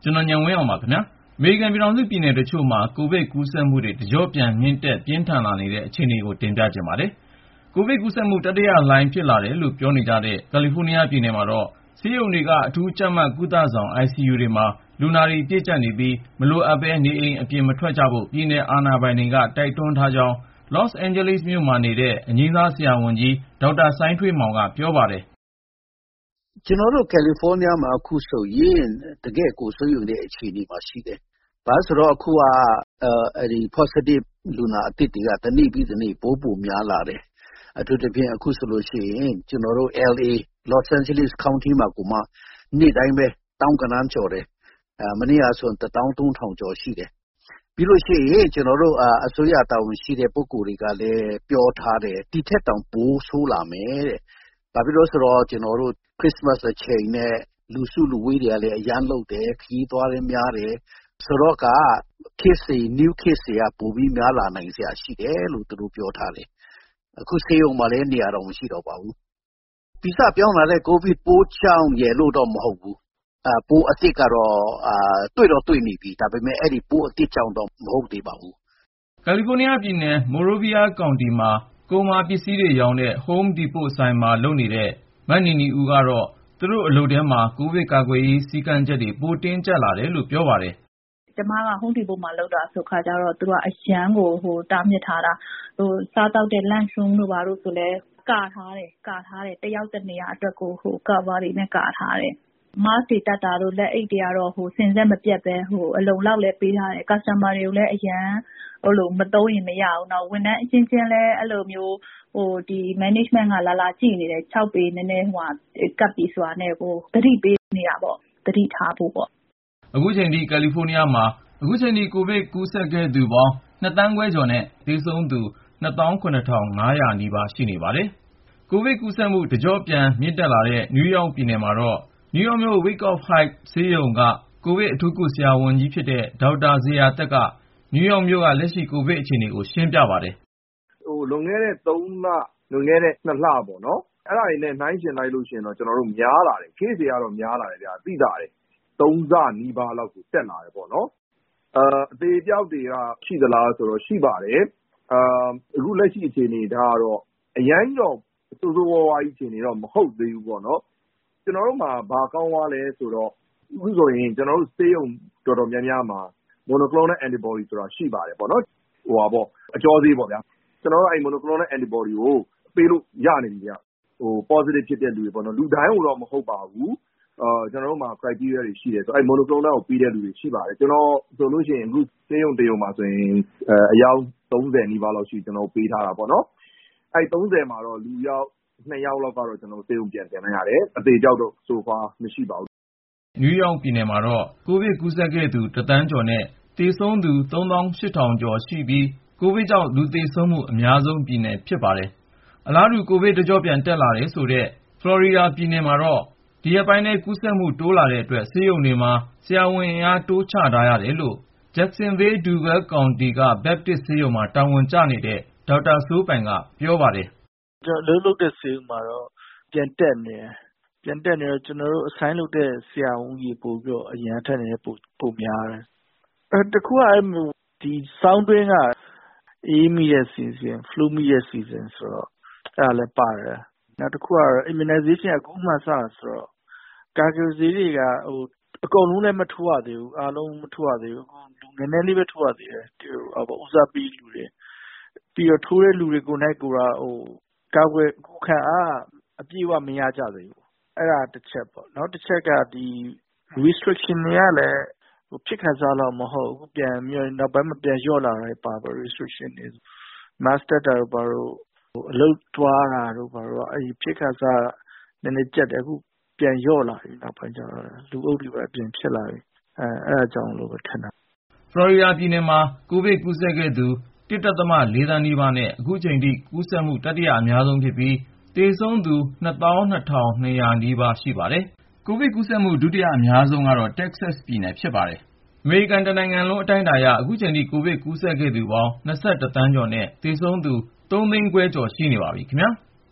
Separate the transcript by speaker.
Speaker 1: ကျွန်တော်ဉာဏ်ဝင်းအောင်ပါခင်ဗျာအမေရိကန်ပြည်ထောင်စုပြည်နယ်တချို့မှာကိုဗစ်ကူးစက်မှုတွေတကြော့ပြန်မြင့်တက်ပြင်းထန်လာနေတဲ့အခြေအနေကိုတင်ပြချင်ပါတယ်ကိုဗစ်ကူးစက်မှုတတိယလှိုင်းဖြစ်လာတယ်လို့ပြောနေကြတဲ့ကယ်လီဖိုးနီးယားပြည်နယ်မှာတော့ဆေးရုံတွေကအထူးကြပ်မတ်ကုသဆောင် ICU တွေမှာလူနာတွေပြည့်ကျပ်နေပြီးမလိုအပ်ဘဲနေအိမ်အပြင်မထွက်ကြဖို့ပြည်နယ်အာဏာပိုင်တွေကတိုက်တွန်းထားကြောင်းလော့စ်အိန်ဂျလိစ်မြို့မှာနေတဲ့အငြိမ်းစားဆရာဝန်ကြီးဒေါက်တာစိုင်းထွေးမောင်ကပြောပါတယ်
Speaker 2: ကျွန်တော်တို့ကယ်လီဖိုးနီးယားမှာအခုဆိုရင်တကယ်ကိုစိုးရိမ်တဲ့အခြေအနေမှာရှိတယ်။ဘာလို့ဆိုတော့အခုကpositive လူနာအသစ်တွေကတနေ့ပြီးတနေ့ပိုများလာတယ်။အထူးသဖြင့်အခုဆိုလို့ရှိရင်ကျွန်တော်တို့ LA Los Angeles County မှာကမှနေ့တိုင်းပဲတောင်းကနန်းကျော်တယ်။မနေ့ကဆို13000ကျော်ရှိတယ်။ပြီးလို့ရှိရင်ကျွန်တော်တို့အစိုးရတာဝန်ရှိတဲ့ပုဂ္ဂိုလ်တွေကလည်းပြောထားတယ်ဒီထက်တောင်ပိုဆိုးလာမယ်တဲ့။ဘာဖြစ်လို့ဆိုတော့ကျွန်တော်တို့ခရစ်စမတ်အချိန်နဲ့လူစုလူဝေးတွေကလည်းအရန်လုပ်တယ်ခရီးသွားတယ်များတယ်ဆိုတော့က new case တွေကပိုပြီးများလာနိုင်စရာရှိတယ်လို့သူတို့ပြောထားတယ်အခုဆေးရုံမှာလည်းနေရာတော့မရှိတော့ပါဘူးဗီဇပြောင်းလာတဲ့ကိုဗစ်ပိုးချောင်းရလို့တော့မဟုတ်ဘူးပိုးအသစ်ကတော့တွေ့နေပြီဒါပေမဲ့အဲ့ဒီပိုးအသစ်ချောင်းတော့မဟုတ်သေးပါဘူး
Speaker 1: ကယ်လီဖိုးနီးယားပြည်နယ်မိုရိုဗီယာကောင်တီမှာကုန်မာပစ္စည်းတွေရောင်းတဲ့ Home Depot ဆိုင်မှာလုပ်နေတဲ့မတ်နီနီဦးကတော့သူတို့အလုပ်ထဲမှာကိုဗစ်ကာကွယ်ရေးစည်းကမ်းချက်တွေပိုတင်းကျပ်လာတယ်လို့ပြောပါတယ်
Speaker 3: ကျမက Home Depot မှာလုပ်တာဆိုခါကျတော့သူကအရန်ကိုတားမြစ်ထားတာစားတောက်တဲ့ lunch room တို့ဘာလို့ဆိုလဲကာထားတယ်တယောက်တစ်နေရာအတွက်ကိုcover တွေနဲ့ကာထားတယ်mask တွေတက်တာတို့လက်အိတ်တွေကတော့စင်ဆက်မပြတ်ပဲအလုံလောက်လည်းပေးထားတယ် customer တွေကိုလည်းအရန်မသုံးရင်မရဘူးနော်ဝန်ထမ်းအချင်းချင်းလည်းအဲ့လိုမျိုးဒီ management ကလာကြည့်နေတယ်6ပေနည်းနည်းကပ်ပြီးဆိုတာနဲ့သတိပေးနေတာပေါ့သတိထားဖို့ပေါ့
Speaker 1: အခုချိန်ထိကယ်လီဖိုးနီးယားမှာအခုချိန်ထိကိုဗစ်ကူးစက်ခဲ့သူပေါင်း2 သန်းခွဲကျော်နဲ့သေဆုံးသူ27500 နီးပါးရှိနေပါတယ်ကိုဗစ်ကူးစက်မှုတကြော့ပြန်မြင့်တက်လာတဲ့နယူးယောက်ပြည်နယ်မှာတော့နယူးယောက်မြို့ Wyckoff Heights ဆေးရုံကကိုဗစ်အထူးကုဆရာဝန်ကြီးဖြစ်တဲ့ဒေါက်တာဇေယျာသက်ကနယူးယောက်မြို့ကလက်ရှိကိုဗစ်အခြေအနေကိုရှင်းပြပါတယ်
Speaker 4: လွန်ခဲ့တဲ့3လလွန်ခဲ့တဲ့2လပေါ့နော်အဲ့ဒါတွေနဲ့နှိုင်းယှဉ်လိုက်လို့ရှိရင်တော့ကျွန်တော်တို့များလာတယ် case တွေကတော့များလာတယ်ဗျာသိတာတယ်3ဆနီးပါးလောက်ကိုတက်လာတယ်ပေါ့နော်အသေးပြောက်တွေကရှိသလားဆိုတော့ရှိပါတယ်အခုလက်ရှိအခြေအနေဒါကတော့အရင်တော့စိုးစိုးဝါးဝါးကြီးအခြေအနေတော့မဟုတ်သေးဘူးပေါ့နော်ကျွန်တော်တို့မှာဘာကောင်းသွားလဲဆိုတော့အခုဆိုရင်ကျွန်တော်တို့ဆေးရုံတော်တော်များများမှာ monoclonal antibody ဆိုတာရှိပါတယ်ပေါ့နော်အကျော်သေးပေါ့ဗျာကျွန်တော်တို့အဲ့ monoclonal antibody ကိုပေးလို့ရနေပြီဗျpositive ဖြစ်တဲ့လူတွေပေါ့နော်လူတိုင်းကိုတော့မဟုတ်ပါဘူးကျွန်တော်တို့မှာ criteria တွေရှိတယ်ဆိုအဲ့ monoclonal ကိုပေးတဲ့လူတွေရှိပါတယ်ကျွန်တော်ဆိုလို့ရှိရင်အခုဆေးရုံတရုံမှာဆိုရင်အယောက်30နီးပါးလောက်ရှိကျွန်တော်ပေးထားတာပေါ့နော်အဲ့30မှာတော့လူယောက်2ယောက်လောက်ကတော့ကျွန်တော်ဆေးရုံပြန်တင်လိုက်ရတယ်အသေးကြောက်တော့ so far မရှိပါဘူး
Speaker 1: နယူးယောက်ပြည်နယ်မှာတော့ကိုဗစ်ကူးစက်ခဲ့သူ1 သန်းကျော်နဲ့သေဆုံးသူ3800ကျော်ရှိပြီးကိုဗစ်ကြောင့်လူသေဆုံးမှုအများဆုံးပြည်နယ်ဖြစ်ပါတယ်အလားတူကိုဗစ်တကြော့ပြန်တက်လာတယ်ဆိုတဲ့ဖလော်ရီဒါပြည်နယ်မှာတော့ဒီရက်ပိုင်းထဲကူးစက်မှုတိုးလာတဲ့အတွက်ဆေးရုံတွေမှာဆရာဝန်အင်အားတိုးချထားရတယ်လို့ Jacksonville Duval County က Baptist ဆေးရုံမှာတာဝန်ကျနေတဲ့ဒေါက်တာစိုးပိုင်ကပြောပါတယ်
Speaker 5: ကျွန်တော်လုပ်တဲ့ဆေးရုံမှာတော့ပြန်တက်နေတော့ကျွန်တော်တို့ assign လုပ်တဲ့ဆရာဝန်ကြီးပို့ပြီးတော့အရန်ထက်နေပိုများတယ်တခုကဒီဆောင်းတွင်းကအေးမိတဲ့ season flu မိတဲ့ season ဆိုတော့အဲ့ဒါလည်းပါတယ်နောက်တစ်ခုကတော့ immunization အခုမှစတာဆိုတော့ကာကွယ်ဆေးတွေကအကုန်လုံးလည်းမထိုးရသေးဘူးအားလုံးမထိုးရသေးဘူးအခုလူနည်းနည်းလေးပဲထိုးရသေးတယ်ဦးစားပေးလူတွေပြီးတော့ထိုးတဲ့လူတွေကိုယ်၌ကိုယ်ကကာကွယ်ခုခံအားအပြည့်အဝမရကြသေးဘူးအဲ့ဒါတစ်ချက်ပေါ့နောက်တစ်ချက်ကဒီ restriction တွေကလည်းဖြစ်ခါစားတော့မဟုတ်ဘူးပြန်ပြီးနောက်ပိုင်းမှာပြန်လျော့လာတယ်ပါ restriction တွေ master တို့ဘာလို့အလုပ်သွားတာတို့ဘာလို့အဲ့ဒီဖြစ်ခါစားနည်းနည်းကြက်တယ်အခုပြန်လျော့လာပြီနောက်ပိုင်းကျတော့လူအုပ်တွေပဲပြန်ဖြစ်လာပြီအဲ့ဒါကြောင့်လို့ပဲထင်တာ
Speaker 1: ဖလော်ရီဒါပြည်နယ်မှာကိုဗစ်ကူးစက်ခဲ့သူ 1.4 သန်းနီးပါးနဲ့အခုချိန်ထိကူးစက်မှုတတိယအများဆုံးဖြစ်ပြီးသေဆုံးသူ22,200 နီးပါးရှိပါတယ်ကိုဗစ်ကူးစက်မှုဒုတိယအများဆုံးကတော့ Texas ပြည်နယ်ဖြစ်ပါတယ်အမေရိကန်တနိုင်ငံလုံးအတိုင်းအတာအရအခုချိန်ထိကိုဗစ်ကူးစက်ခဲ့သူပေါင်း21 သန်းကျော်နဲ့သေဆုံးသူ3 သိန်းခွဲကျော်ရှိနေပါပြီခင်ဗျာ